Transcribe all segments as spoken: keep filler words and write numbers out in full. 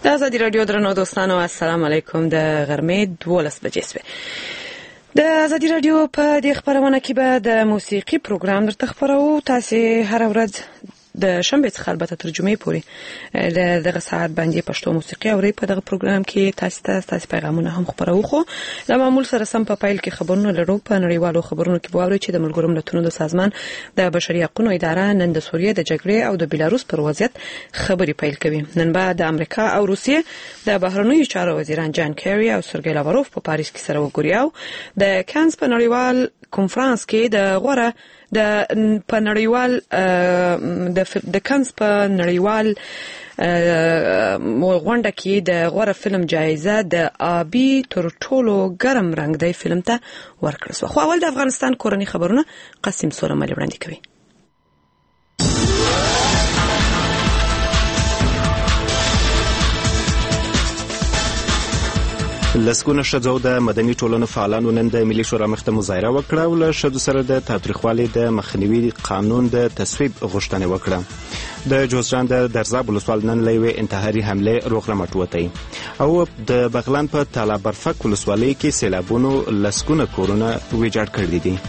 د ازادي راډیو درنو دوستانو السلام علیکم. د غرمې دولس بجې شوې. د ازادي راډیو په دې خبرونه کې به د موسیقي پروګرام درته خبرو. تاسو هر ورځ د شنبې څخه البته تر جمعې پورې د دغه ساعت باندې پښتو موسیقي اوري. په دغه پروګرام کې تاسو ته تاسو پیغامونه هم خبرو. خو د معمول سره سم په پایل کې خبرونه لرو. په نړیوالو خبرونو کې وایي چې د ملګرو ملتونو د سازمان د بشري حقوقو اداره نن د سوریې د جګړې او د بیلاروس پر وضعیت خبري پیل کوي. نن به د امریکا او روسیې د بهرنیو چارو وزیران جان کیری او سرګی لاوروف په پاریس کې سره وګوري او د کانز په نړیوال کنفرانس کې د غوړه د په نړیوال د د کانز په نړیوال غونډه کې د غوړه فلم جایزه د آبی تر ټولو ګرم رنگ دی فلم ته ورکړل شو. خو اول د افغانستان کورنی خبرونه قاسم سورمل وړاندې کوي. لسګونه ښځو د مدني ټولنو فعالانو نن د ملي شورا مخ ته مظاهره وکړه او له ښځو سره د تاوتریخوالي د مخنیوي قانون د تصویب غوښتنه وکړه. د جوزجان د درزاب ولسوال نن له یوې انتحاري حملې روغ رمټ وتی او د بغلان په تالا برفک ولسوالۍ کې سیلابونو لسګونه کورونه ویجاړ کړي دي.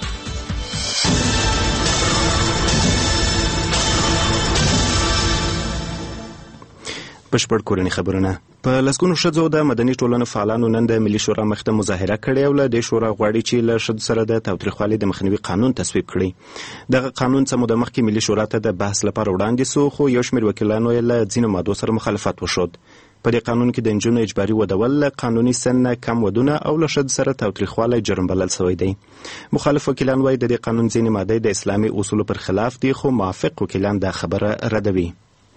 بشپړ کورنی خبرونه. په لسګونو ښځو د مدني ټولنو فعالانو نن د ملي شورا مخ ته مظاهره کړې او له دې شورا غواړي چې له ښځو سره د تاوتریخوالي د مخنیوي قانون تصویب کړي. دغه قانون څه موده مخکې ملي شورا ته د بحث لپاره وړاندې سو خو یو شمېر وکیلانو یې له ځینو مادو سره مخالفت وښود. په دې قانون کې د نجونو اجباري ودول له قانوني سن نه کم ودونه او له ښځو سره تاوتریخوالی جرم بلل شوی دی. مخالف وکیلان وایي د دې قانون ځینې مادې د اسلامي اصولو پر خلاف دي خو موافق وکیلان دا خبره ردوي.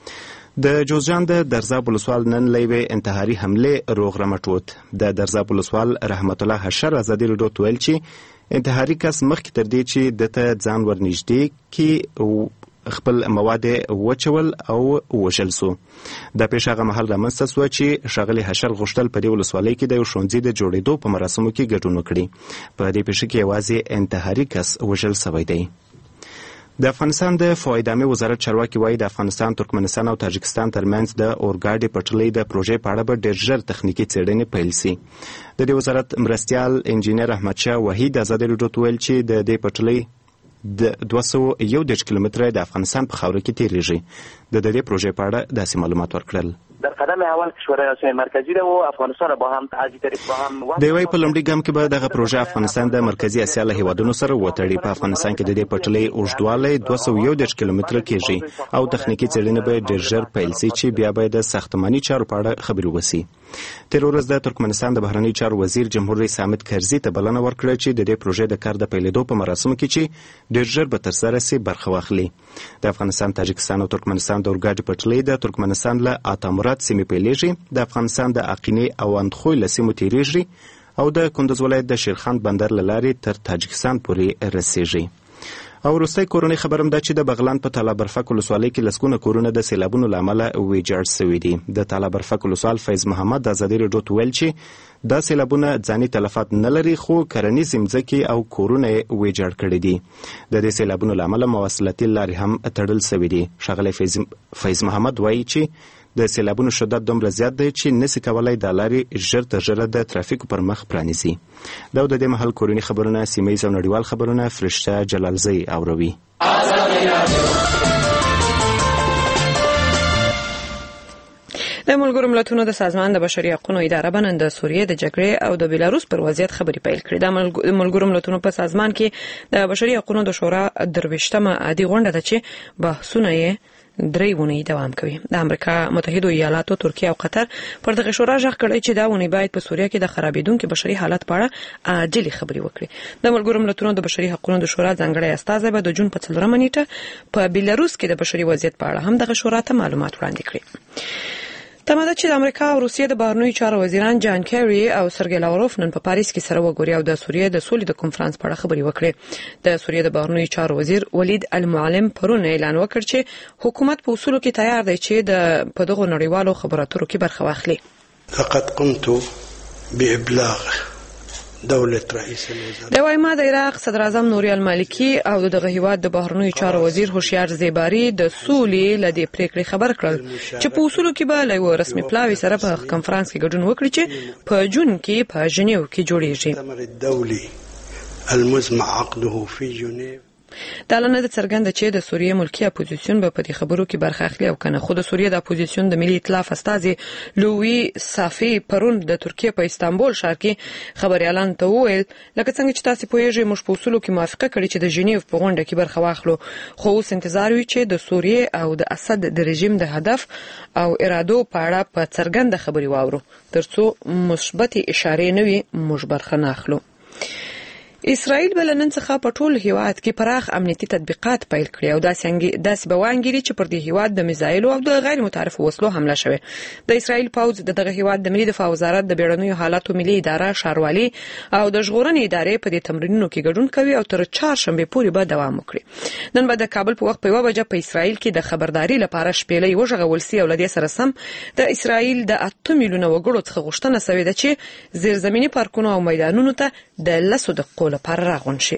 د جوزجان د درزاب ولسوال نن له یوې انتحاري حملې روغ رمټ ووت. د درزاب ولسوال رحمت الله حشر ازادي راډیو ته ویل چې انتحاري کس مخکې تر دې چې دته ځان ورنږدې کړي خپل مواد وچول او وژل سو. د پیښه هغه مهال رامنځته سوه چې ښاغلي حشر غوښتل په دې ولسوالۍ کې د یو ښوونځي د جوړېدو په مراسمو کې ګډون وکړي. په دې پیښه کې یوازې انتحاري کس وژل سوی دی. د افغانستان د فوایدامي وزارت چارواکي وایي د افغانستان، ترکمنستان او تاجکستان ترمنځ د اورګاډي پټلۍ د پروژې په اړه به ډېر ژر تخنیکي څېړنې پیل سي. د دې وزارت مرستیال انجینر احمدشاه وحید ازادي راډیو ته ویل چې د دې پټلۍ د دوه سوه یو دېرش کیلومتره د افغانستان په خاوره کې تیریږي. د دې پروژې په اړه داسې معلومات ورکړل. در قدم اول شورای اسیای مرکزی ده و افغانستان با هم از طریق با هم د وی په لومړي ګام کې به دغه پروژه افغانستان د مرکزی اسیا له هیوادونو سره وتړي. په افغانستان کې د دې پټلۍ اوږدوالی دوه سوه یو دېرش کیلومتره کېږي او تخنیکي څېړنې به ډېر ژر پیل سي چې بیا به د ساختماني چارو په اړه خبرې وسي. تیر ورځ د ترکمنستان د بهرنیو چارو وزیر جمهور رئیس حامد کرزي ته بلنه ورکړه چې د دې پروژې د کار د پیلېدو په مراسمو کې چې ډېر ژر به ترسره سي برخه واخلي. د افغانستان، تاجکستان او ترکمنستان د اورګاډي پټلۍ د ترکمنستان له آتامرات سیمې پیلېږي، د افغانستان د اقینې او اندخوی له سیمو تیریږي او د کندز ولایت د شیرخان بندر له لارې تر تاجکستان پورې رسیږي. او وروستی کورنۍ خبر هم دا چې د بغلان په تالا برفک ولسوالۍ کې لسګونه کورونه د سیلابونو له امله ویجاړ سوي دي. د تالا برفک ولسوال فیض محمد د ازادي راډیو ته ویل چې دا سیلابونه ځاني تلفات نه لري خو کرنیز ځمکې او کورونه یې ویجاړ کړي دي. د دې سیلابونو له امله مواصلاتي لارې هم تړل سوي دي. ښاغلی فیض محمد وایي چې د سیلابونو شدت دومره زیات دی چې نسي کولای دا لارې ژر تر ژره د ترافیکو پر مخ پرانیزي. دا د دې مهال کورني خبرونه، سیمه‌ییز او نړیوال خبرونه فرشته جلالزی اوروي. د ملګرو ملتونو د سازمان د بشري حقوقو اداره بنن د سوریې د جګړې او د بیلاروس پر وضعیت خبري پیل کړې. د ملګرو ملتونو په سازمان کې د بشري حقوقو د شورا درویشتمه عادي غونډه ده چې بحثونه یې درې ونې دوام کوي. د امریکا متحده ایالاتو، ترکیه او قطر پر دغه شورا ژغ کړی چې دا ونې باید په سوریه کې د خرابېدونکو بشري حالت په اړه عاجلې خبرې وکړي. د ملګرو ملتونو د بشري حقوقو د شورا ځانګړی استازی به د جون په څلورمه نیټه په بیلاروس کې د بشري وضعیت په اړه هم دغه شورا ته معلومات وړاندې کړي. تماده چې د امریکا او روسیې د بهرنیو چارو وزیران جان کیری او سرګی لاوروف نن په پاریس کې سره وګوري او د سوریې د سولې د کنفرانس په اړه خبرې وکړي. د سوریې د بهرنیو چارو وزیر ولید المعلم پرون اعلان وکړ چې حکومت په اصولو کې تیار دی چې د په دغه نړیوالو خبرو اترو کې برخه واخلي. لقد قمت بإبلاغ دولت رئیس الوزراء د وایما د عراق صدر اعظم نوري المالکی او دغه هیواد د بهرنیو چارو وزیر هوشیار زیباری د سولې لدی پریکړې خبر کړل چې په اصولو کې به له رسمي پلاوی سره په کانفرنس کې ګډون وکړي چې په جون کې په ژنیو کې جوړیږي. الدولي المزمع عقده في جنيف دا لنه د څرګنده چې د سوریې ملکی اپوزیسیون به په دې خبرو کې برخه اخلي او کنه. خو د سوریې د اپوزیسیون د ملي ائتلاف استازي لوی صافي پرون د ترکیه په استانبول ښار کې خبريالان ته وویل لکه څنګه چې تاسو پوهیږئ موږ په اصولو کې موافقه کړې چې د ژنیو په غونډه کې برخه واخلو، خو اوس انتظار وي چې د سوریې او د اسد د رژیم د هدف او ارادو په اړه په څرګنده خبري واورو ترڅو مثبت اشاره نه وي موږ برخه نه اخلو. اسرائیل بل نن څخه په ټول هیواد کې پراخ امنیتي تطبیقات پیل کړي او داسې داسې بوانګيري چې پر دې هیواد د میزایل او د غیر متعارف وسلو حمله شوه. د اسرائیل پوز د دغه هیواد د ملي دفاع وزارت د بیړنیو حالاتو ملي اداره شاروالي او د ژغورنې ادارې په دې تمرینونو کې ګډون کوي او تر چهارشنبه پورې به دوام وکړي. نن به د کابل په وخت په یو بجه په اسرائیل کې د خبرداري لپاره شپېلې وژغول سي او لدې سره سم د اسرائیل د اته میلیونه وګړو څخه غوښتنه شوې ده چې زیرزمینی پارکونو او میدانونو ته د لسو دقیقو لپاره راغون شي.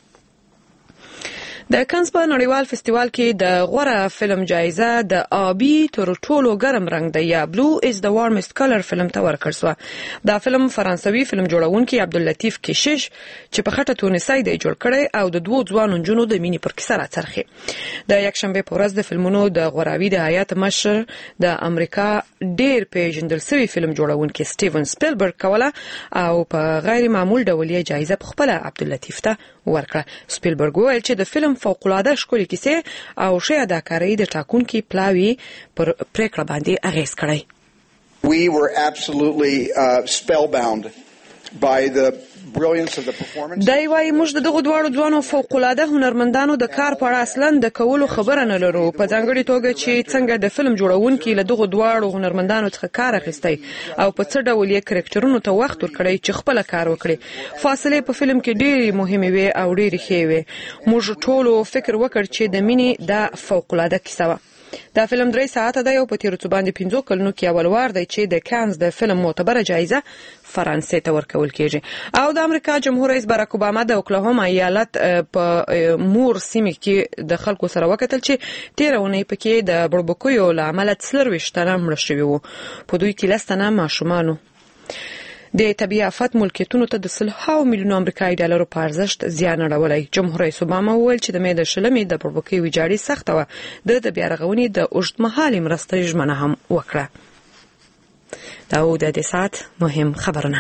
د کانز په نړیوال فستیوال کې د غوره فلم جایزه د آبی تر ټولو ګرم رنگ د یا بلو از د وارمست کلر فلم ته ورکړل شو. دا فلم فرانسوي فلم جوړونکي عبداللطیف کشش چې په خټه تونسي دی جوړ کړی او د دوه ځوانو جنونو د مینې پر کیسه راڅرخي. د یکشنبه په ورځ د فلمونو د غوراوي د حیات مشر د امریکا ډیر پیژندل شوی فلم جوړونکي سټیون سپیلبرګ کوله او په غیر معمول ډول یې جایزه په خپل عبداللطیف ته ورکړه. سپیلبرګ وویل چې د فلم فوق العاده ښکلې کیسه او ښه اداکاري د ټاکونکي پلاوی پر پریکړه باندې اغیز کړی. We were absolutely uh, spellbound by the brilliance of the performance. دای وايي موږ د دغه دوه ځوانو فوق العاده هنرمندانو د کار په اړه اصلا د کولو خبره نه لرو، په ځانګړي توګه چې څنګه د فلم جوړونکي له دغه دوه هنرمندانو څخه کار اخیستی او په څه ډول یې کرکټرونو ته وخت ورکړی چې خپل کار وکړي. فاصله په فلم کې ډېری مهمه وي او ډېری ښې وي. موږ ټول فکر وکړ چې د مینې د فوق العاده کیسه و. دا فلم درې ساعته دی او په تیر څو باندې پنځو کلونو کې اول وار دی چې د کانز د فلم معتبره جایزه فرانسې ته ورکول کیږي. او د امریکا جمهور رئیس باراک اوباما د اوکلاهوما ایالت په مور سیمه کې د خلکو سره وکتل چې تیرونه پکې د بربکیو لامل څلرويشت تنه مړ شوي وو، په دوی کې لستنه ماشومان. د طبيعي آفات ملکیتونو ته د سلهاو میلیونو امریکایي ډالرو په ارزښت زیان اړولی. جمهور رئیس اوباما وویل چې د مې د شلمې د بربکیو ویجاړي سخته و، د بیا رغونې د اوږدمهالې مرستې ژمنه هم وکړه. دا و د دې ساعت مهم خبرونه.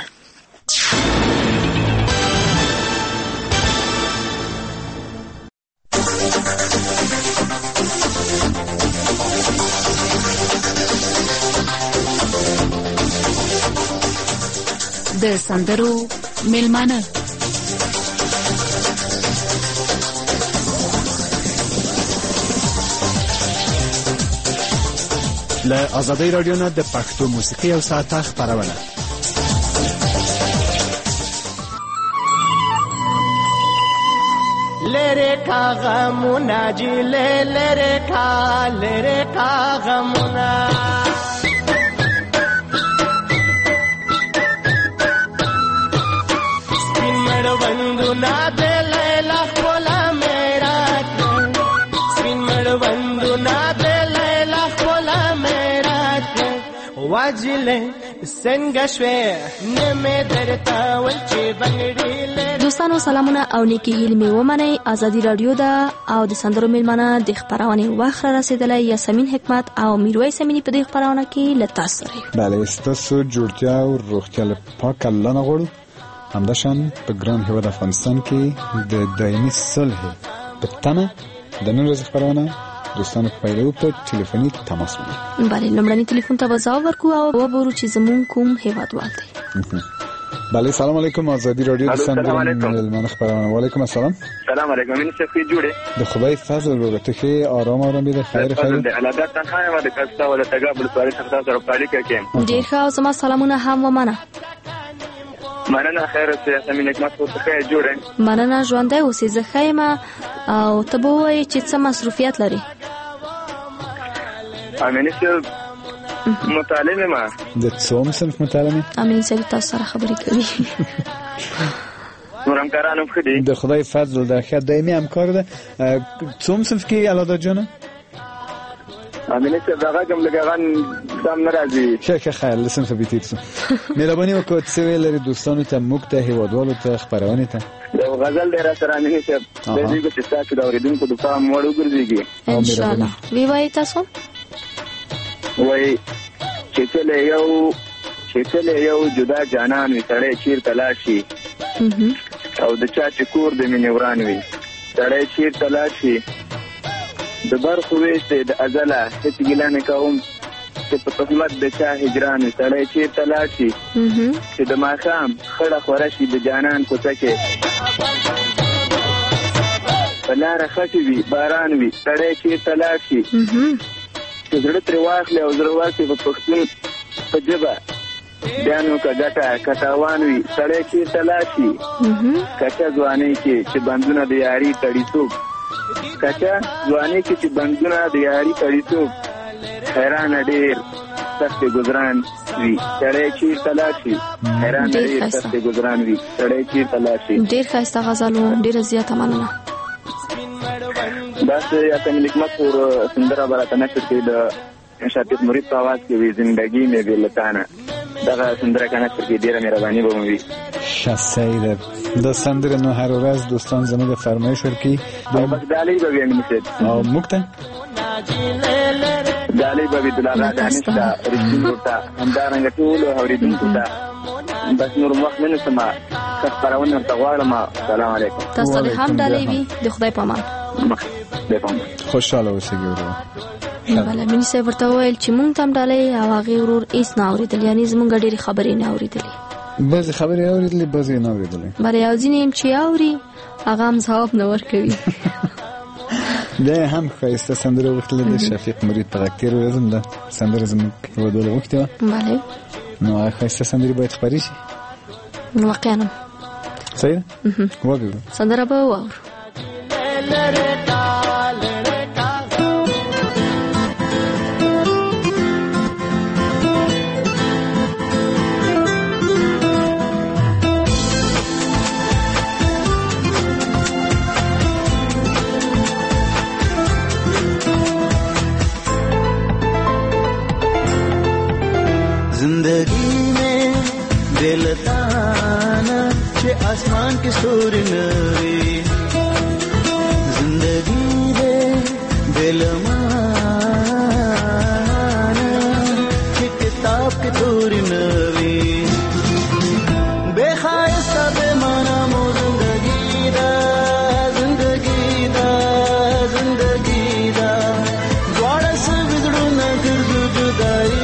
د سندرو میلمانه له آزادۍ رادیو نه د پښتو موسیقي او ساعته خبرونه. لره کا غمونه جی لره کا لره کا غمونه بندنا دے لیلا خولا میرا سپین مڑ بندنا دے لیلا خولا میرا واجلے څنګه شوې نمه درته ولچې بنګړې. دوستانو سلامونه او نیکی هیلې مې ومنئ. آزادي رادیو ده او د سندرو میلمانه د خبرونه وخت رسیدلی. یاسمین حکمت او میرویس امینی په دې خبرونه کې لته سره. بله ستاسو جوړتیا او روغتیا پاک الله نه غواړو. همداشان په ګران هیواد افغانستان کې د دایمي صلح په تمه د نن ورځې خبرونه دوستانو په پیلو په ټلیفوني تماس ونیسئ. بله لومړني ټلیفون ته به ځواب ورکړو او وګورو چې زموږ کوم هیوادوال دی. بله سلام علیکم. آزادی رادیو د سندرو میلمانه خبرونه. وعلیکم السلام. سلام علیکم. من شفیع جوړه د خدای فضل ورو ته کې آرام آرام دې خیر خیر د علاقه تنخواه و د کستا ولا تقابل سوالي څخه سره پالي کوم. ډیر ښه او زما سلامونه هم ومنه. مننه خیر اوسې. یاسمین حکمت اوسه خیر جوړه. مننه ژوندۍ اوسې. زه ښه یم او ته به ووایې چې څه مصروفیت لري. امیني صاحب مطالعه ما د څوم صنف مطالعه امیني صاحب تاسو سره خبرې کوي. نور همکارانو ښه دي؟ د خدای فضل ده. ښه دایمي همکار ده. څوم صنف کې الادا جانه؟ امینه صاحب دغه کوم لګان سم نه راځي. ښه ښه خیر لسن په بیتیر سو. مهرباني وکړئ څه ویل لري دوستانو ته، موږ ته، هیوادوالو ته، خبرونه ته. یو غزل دی را سره امینه صاحب د دې چې تاسو د اوریدونکو د پام وړ وګرځيږي ان شاء الله. وی وای تاسو وای چې څه یو چې څه یو جدا جانان وي سړی چیر تلاشي او د چا چې کور د مینې وران وي سړی چیر تلاشي د برخو ویشت د ازله هیڅ ګیله نه کوم چې په قسمت د چا هجران وي سړی چیر تلاشي چې د ماښام خړه خوره شي د جانان کوڅه کې په لاره خټې وي باران وي سړی چیر تلاشي چې زړه ترې واخلي او زړه واخلي په پښتون په ژبه بیا نو که ګټه که تاوان وي سړی چېرته لاړ کچه ځوانۍ کې چې بندونه د یاري تړیتوب کچه ځوانۍ کې چې بندونه د یاري تړیتوب حیرانه ډېر سخت ګذران وي سړی چېرته لاړ شي حیرانه ډېر سخت ګذران وي سړی چېرته لاړ شي. ډېر ښایسته غزل و. ډېره زیاته مننه. بس یاسمین حکمت پور سندره به راته نشر کړي د شفیق مرید په آواز کې وي زندګي مې بې لتانه دغه سندره که نشر کړي ډېره مهرباني به مو وي. ښه صحیح ده. دا سندره نو هر ورځ دوستان زموږ فرمایش ورکوي او بس ډالۍ به وي امین صاحب او موږ ته ډالۍ به وي د لاغا دانش ته رښتینو ته همدارنګه ټولو اورېدونکو ته بس نور وخت نه نیسم ښه خپرونه ورته غواړم. سلام علیکم. تاسو ته هم ډالۍ وي. د خدای په امان. خوشحاله اوسئ ورور. بله مینې صاحب ورته وویل چې مونږ ته هم ډالۍ او هغې ورور هېڅ نه اورېدل، یعنې زمونږ ډېرې خبرې نه اورېدلې. بعضې خبرې اورېدلې بعضې یې نه اورېدلې. بله یو ځینې هم چې اوري هغه هم ځواب نه ورکوي. بیا هم ښایسته سندره وغوښتله د شفیق مرید په غږ تېره ورځ هم ده سندره زموږ هېوادوالو غوښتې وه. بله نو هغه ښایسته سندرې باید خپرې شي. واقعا هم صحیح ده. وګورو سندره به واورو. जिंदगी में दिलताना चे आसमान की सूरज नवी जिंदगी दे दिलमाना चे किताब की सूरज नवी बेखायस्ता बेमाना मो जिंदगी दा जिंदगी दा जिंदगी दा द्वारा से बिगड़ू न फिर जुदाई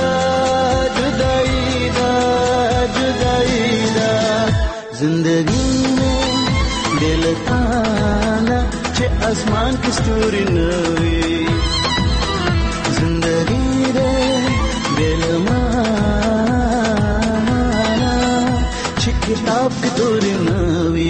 जिंदगी में दिल ताना चे आसमान की स्टोरी नवी जिंदगी रे दिल माना चे किताब की स्टोरी नवी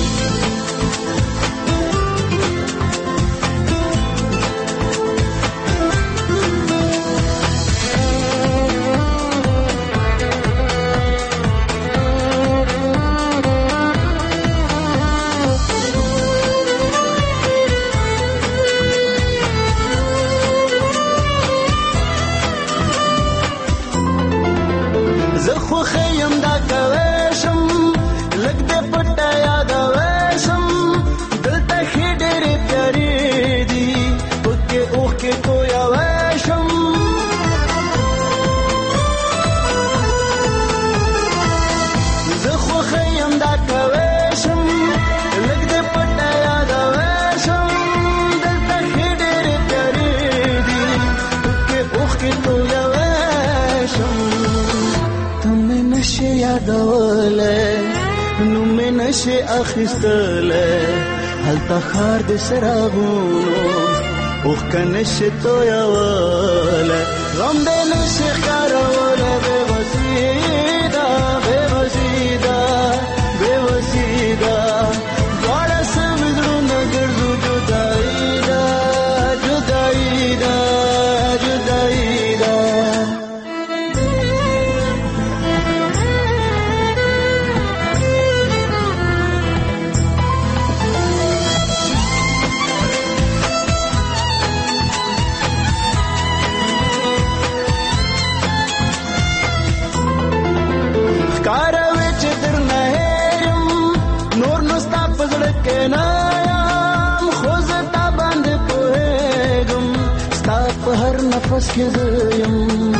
نشه اخستله هلته خار د سراغونو اوخ کنشه تو یواله غم د نشه خاروله به وسیدا به وسیدا به وسیدا واړه سمزړو نګرځو جدای دا جدای دا جدای دا کې نه یم خو زه تا باندې پوهېږم ستا په هر نفس کې زه یم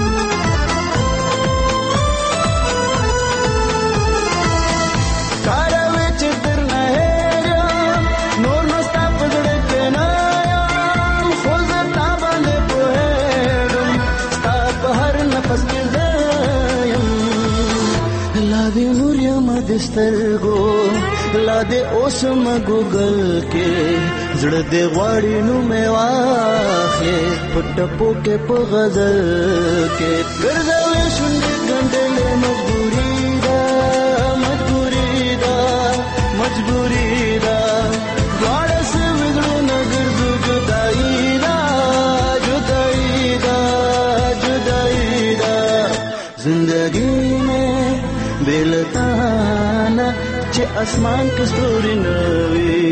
کاروي چې درنه هېر یم نور نو ستا په زړه کې نه یم خو زه تا باندې پوهېږم ستا په هر نفس کې زه یم لا دې نور یم د سترګو لا دې اوس مګوګل کې زړه دې غواړي نو مې واخلې په ټپو کې په غزل کې ګرځوې شونډې ګنډلې مجبوري ده مجبوري ده مجبوري ده دواړه سوي زړونه ګرځو جدایي ده جدایي ده جدایي ده زندګي مې بې له تا نه چې اسمان کې ستوري نه وي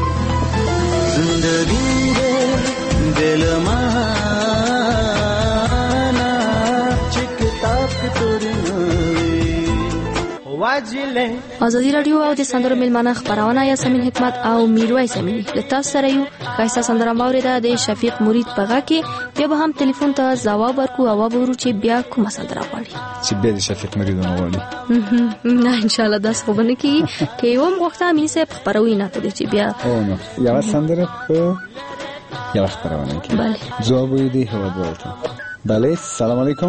زندګي دې بې له ما نه چې کتاب کې ستوري نه وي واجلې ازادي رادیو او د سندرو میلمانه خبرونه یاسمین حکمت او میرویس امینی له تاسو سره یو ښایسته سندره موریده د شفیق مرید په غږ کې بیا به هم ټلیفون ته ځواب ورکو او وګورو چې بیا کومه سندره غواړي چې بیا د شفیق مرید غواړي نه ان شاء الله داس خو بنه کی کې یو مغخته مې سه خبروي نه ته چې بیا او نو یو سندره په یو خبرونه کې بله ځواب دی هوا ورته بله السلام علیکم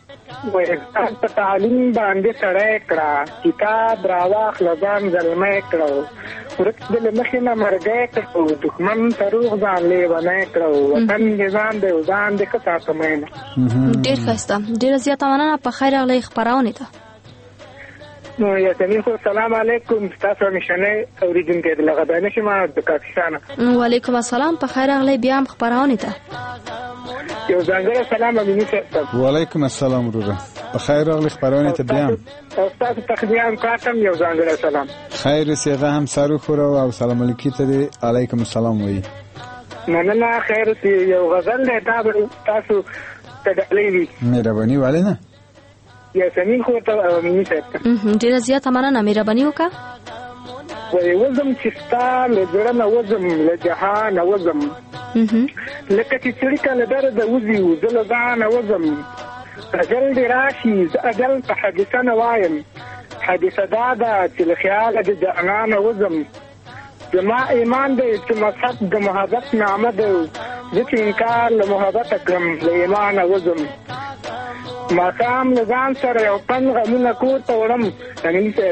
وې په تعلیم باندې سړی کړه کتاب راواخ لګام ځلمه کړو ورته د مخې نه مرګه کړو دښمن تروغ ځان لیونه کړو وطن نظام د ځان د کڅا کمینه ډیر ښه ډیر زیاته مننه په خیر اغلی خبرونه ته نو یا تاسو سلام علیکم تاسو نشنه اوریدونکو د لغدانه شمه د پاکستان وعلیکم السلام په خیر اغلی بیا هم خبرونه ته یو ځانګړی سلام امینی صاحب وعلیکم السلام وروره په خیر اغلی خبرونه ته بیا تاسو تخدیان کاتم یو ځانګړی سلام خیر سیغه هم سارو خورو او سلام علیکم ته علیکم السلام وی مننه خیر سی یو غزل ده تاسو تدلی مهرباني والے نه یا سمین خو ته امینی صاحب ډیر زیاته مننه مهرباني وکړه وای وزم چې ستا له زړه نه وزم له جهان وزم لکه چې سړی کله درد وزي زه له ځانه وزم اجل دې راشي اجل په حادثه نه وایم حادثه دا ده چې له خیاله د جانانه وزم زما ایمان دی چې مذهب د محبت نامه ده زه چې انکار له محبت کړم له ایمانه وزم ماښام له ځان سره یو پن غمونه کور ته وړم امیني صاحب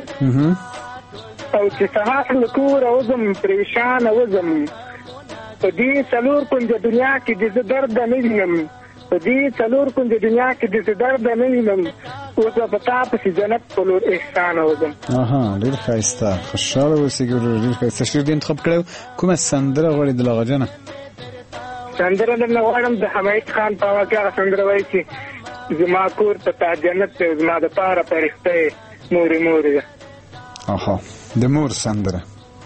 او چې سهار له کوره وځم پریشانه وځم په دې څلور کونجه دنیا کې د زه درده نه وینم په دې څلور کونجه دنیا کې د زه درده نه وینم اوس به په تا پسې جنت په لور احسانه وځم اها ډېر ښایسته خوشحاله اوسې ګورو ډېر ښایسته شعر دې انتخاب کړی کومه سندره غواړې د لاغا جانه سندره درنه غواړم د حمید خان په هغه کې هغه سندره وایي چې زما کور په تا جنت دی زما دپاره فرښته یې مورې مورې ده اها د مور سندره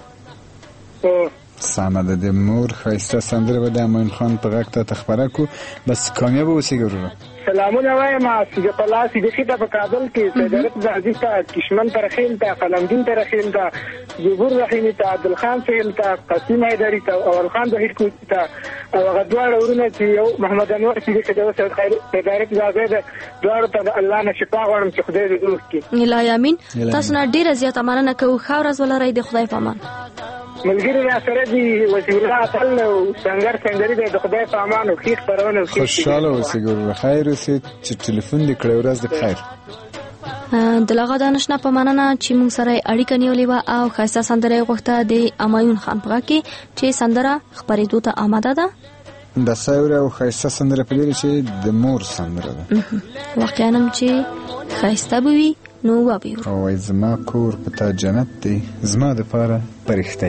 سمه ده د مور ښایسته سندره به د امین خان په غږ ته خپره کو بس کامیاب اوسې ګورو سلامونه وایم سیده الله سیده خیته په کابل کې صدرت عزیز ته کشمن ترخیل ته قلمدین ترخیل ته جبور رحیمی ته عبد الخان سهیل ته قاسم حیدری ته اول خان ظهیر کوټی ته او هغه دواړه ورونه چې یو محمد انور سیده کې د خیر صدرت عزیز ده دواړو ته الله نه شفا غواړم چې خدای دې روح کړي الهی امین تاسو نه ډیره زیاته مننه کوو ښه ورځ ولرئ د خدای په امان ملګری را سره دی وسیله تل او څنګه څنګه دی د خدای په امان او خیر پرونه خوشاله اوسې ګورو خیر اوسې چې ټلیفون دې کړې ورځ دې خیر د لاغا دانشنا په مننه چې موږ سره اړیکه نیولې و او خاصه سندره غوښته د امایون خان په کې چې سندره خبرېدو ته آماده ده د سایر او خاصه سندره په لري چې د مور سندره ده واقعا هم چې خاصه بوي نو وابي او زما کور په تا جنت دی زما د پاره پرښتې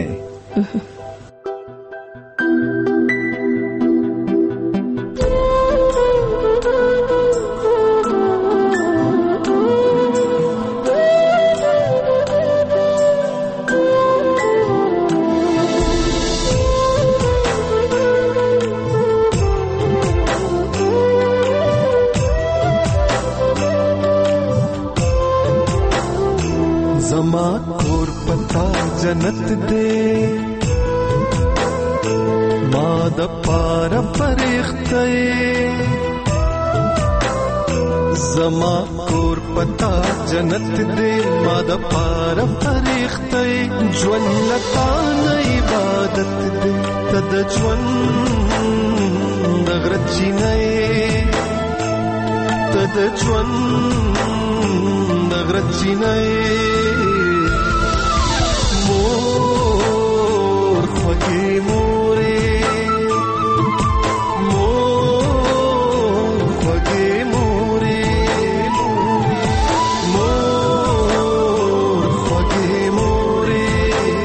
जमा कोर पता जन्नत दे د پاره پرخته زما کور پتا جنت دې ما د پاره پرخته ژوند لتا نه عبادت دې تد ژوند د غرچی نه تد ژوند د غرچی نه مور خوږې مورې مور خوږې مورې مور خوږې مورې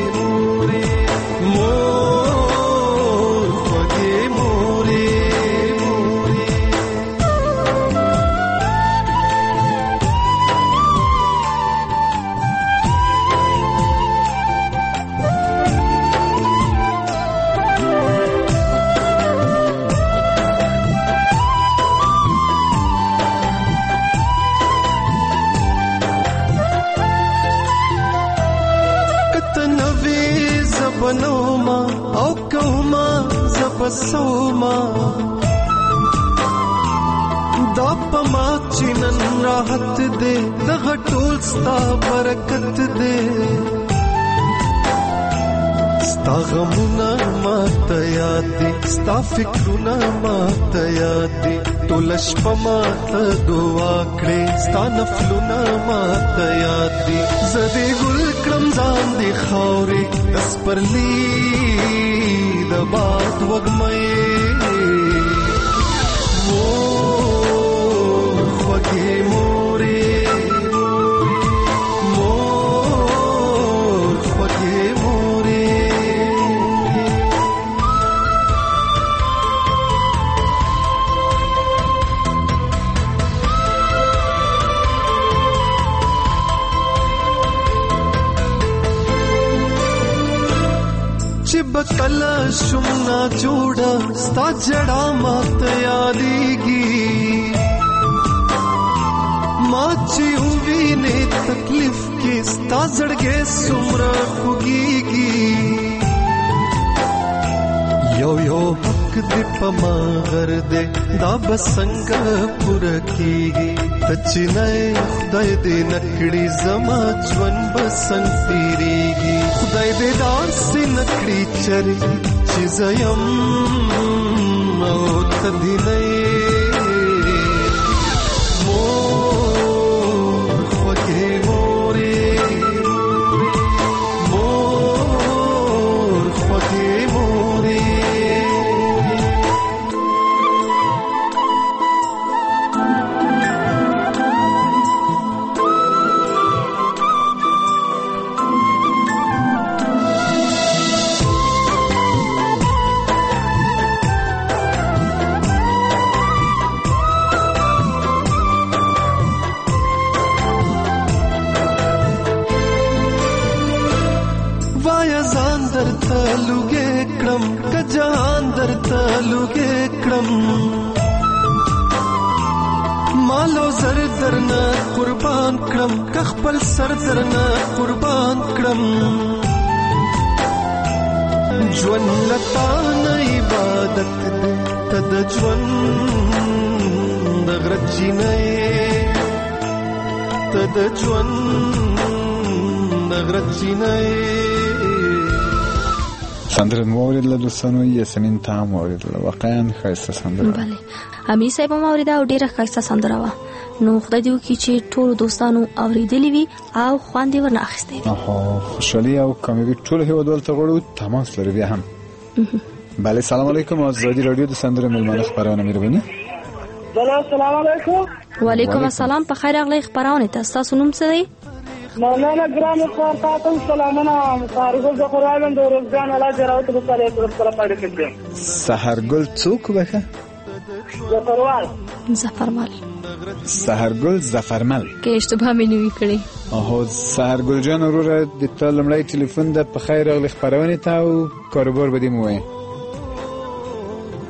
مور خوږې مورې بنوما او کوما زبسوما دا پما چنن راحت دے دغه ټول ستا برکت دے ستا غمونه ماته یاد دي ستا فکرونه ماته یاد دي ټول شپه ماته دعا کړې ستا نفلونه ماته یاد دي زدي ګل کړم ځان دي خاورې دس پرلی د باد وګمې مور خوږې مورې مور خوږې مورې چې بکلا شمنا جوړا ستا جڑا مات یادېږي ما چې وینې تکلیف کې ستا زړګې څومره خوږېږي یو یو حق دې په ما غر دې دا به څنګه پوره کېږي ته چې نه خدای دې نه کړي زما ژوند به څنګه تېرېږي خدای دې داسې نه کړي چرې چې زه یم او ته دې نه مور خوږې مورې مور خوږې مورې درته لوګې کړم که جهان درته لوګې کړم مالو زر درنه قربان کړم که خپل سر درنه قربان کړم ژوند لتا نه عبادت دې ته د ژوند د غرچی نه ته د ژوند د غرچی نه سندره مورد له دوستانو یاسمین ته مورد له واقعا ښایسته سندره بله امي صاحب هم اورېده او ډېره ښایسته سندره وه نو خدای دې وکړي چې ټولو دوستانو اورېدلې وي او خوند یې ورنه اخیستی وي خوشحالي او کامیابي ټولو هېوادوالو ته غواړو تماس لرو بیا هم بله سلام علیکم آزادی رادیو د سندره مېلمانه خپرونه مهرباني سلام علیکم وعلیکم السلام په خیر راغلی خپرونې ته ستاسو نوم څه دی مولانا ګرام خور تاسو سلامونه سحرګل ظفر عالم د روزګان الله جراوت په سره پر سره پاره کړم سحرګل څوک وکه ظفروال ظفرمل سحرګل ظفرمل کې اشتباه مې نه وکړي اوه سحرګل جان وروره د تا لمړی ټلیفون د په خیر راغلی خپرونه ته او کاروبار بدیم وای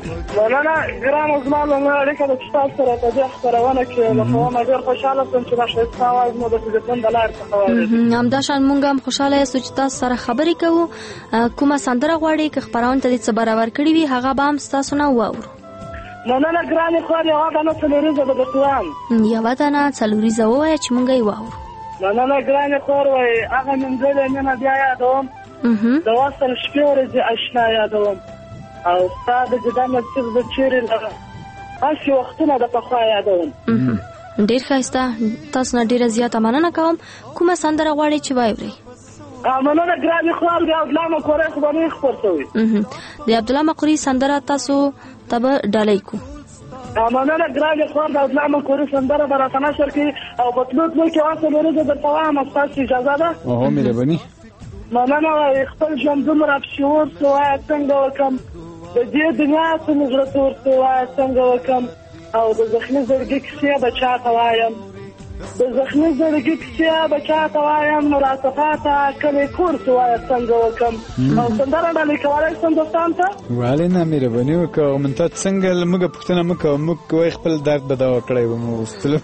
مننه ګرانه زما لومړۍ اړیکه ده چې تاسو سره په دې خپرونه کې له کومه ډېر خوشحاله شوم چې دا ښایسته اواز مو د تلفون د لارې څخه واورېد. همداشان موږ هم خوشحاله یاستو چې تاسو سره خبرې کوو. کومه سندره غواړئ که خپرونه ته دې څه برابر کړي وي هغه به هم ستاسو نه واورو. مننه ګرانې خور یوه دانه څلوریزه د بسوان یوه دانه څلوریزه ووایه چې موږ یې واورو. مننه ګرانې خور وایي هغه منزلې مینه بیا یادوم د وصل شپې ورځې اشنا یادوم او ستا د جدا نصیب زه چیرې لرم هسې وختونه د پخوا یادوم. ډېر ښایسته تاسو نه ډېره زیاته مننه کوم. کومه سندره غواړئ چې واورئ؟ مننه ګرانې خور د عبدالله مقوري خو به نه خپور شوي د عبدالله مقوري سندره تاسو ته به ډالۍ کړو. مننه ګرانې خور د عبدالله مقوري سندره به راته نشر کړي او په تلو تلو کې واسه ورځه درته وایم ستاسو اجازه ده؟ اوهو مهرباني. مننه وایي خپل ژوند دومره پسې اور څه وایه څنګه وکړم د دې دنیا څه مې زړه تور څه وایه څنګه وکړم او د زخمي زړګي کیسې به چاته وایم د زخمي زړګي کیسې به چاته وایم نو راته پاته کلی کور څه وایه څنګه وکړم او سندره ډالۍ کولی شم دوستانو ته؟ ولې نه مهرباني وکړه. من تا څنګه موږ پوښتنه مه کوه موږ وایي خپل درد به دوا کړی و مو وستلو.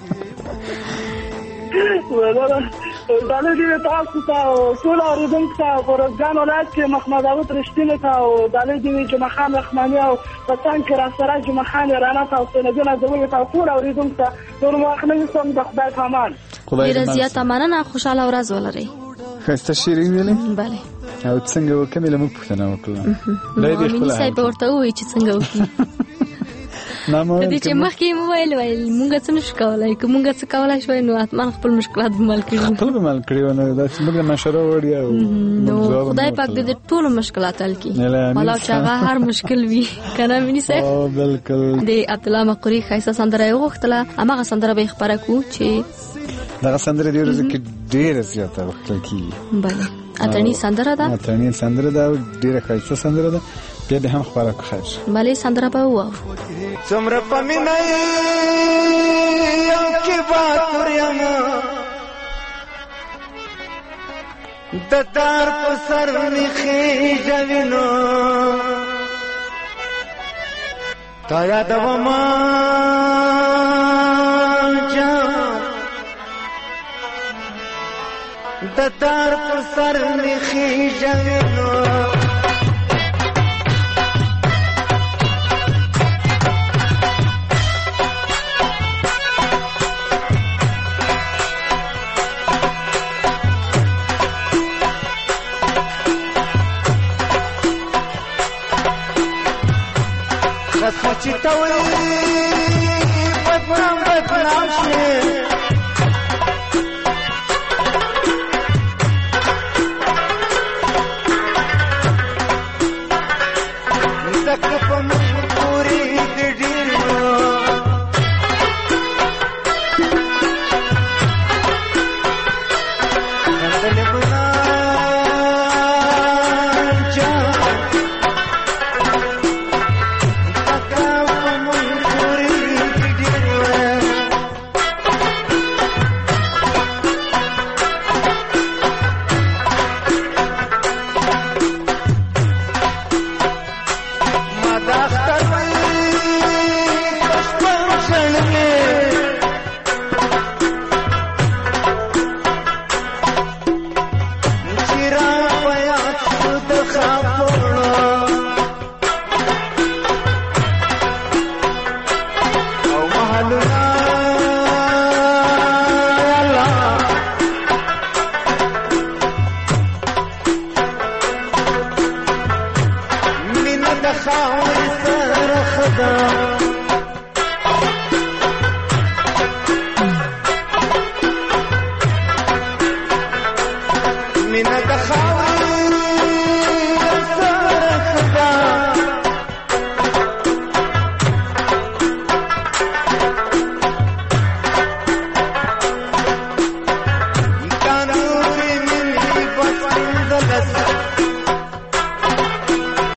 ډالۍ دې تاسو ته او ټولو اورېدونکو ته په روزګان ولایت کې محمد داود رښتیني ته او ډالۍ دې وي جمعه خان رحماني او په څنګ کې راسره جمعه خان رڼا ته او سینهدین ازولي ته او ټولو اورېدونکو ته نور مو وخت نه نیسم د خدای په امان. ډېره زیاته مننه. خوشحاله ورځ ولرئ. ښایسته شعر یې ویلې؟ بله. او څنګه وکړم له موږ پوښتنه وکړه نو میني صاحب به ورته ووایي چې څنګه وکړي. د دې چې مخکې یې وویل ویل مونږ څه نشو کولی که مونږ څه کولی شوی نو حتما خپل مشکلات به مل کړي خپل به مل کړي نو داسې موږ د مشوره وړي او نو خدای پاک دې د ټولو مشکلات حل کړي والا چې هغه هر مشکل وي که نه میني صاحب. بالکل. د عبدالله مقوري ښایسته سندره یې وغوښتله هماغه سندره به یې خپره کړو چې دغه سندره دې ورځو کې ډېره زیاته وغوښتل کېږي. بله اتڼي سندره ده اتڼي سندره ده او ډېره ښایسته سندره ده بیا دې هم خپره کړو. خیر بلې سندره به وواورو. څومره په مینه یو کې باتور یم د دار په سر مې خېژه وینو تا یادومه جان د دار په سر مې خېژه وینو چې ته وایې بدنام بدنام شې ځکه په موږ پورې د ډېرو خندلې ګلان جان خاور سره خدا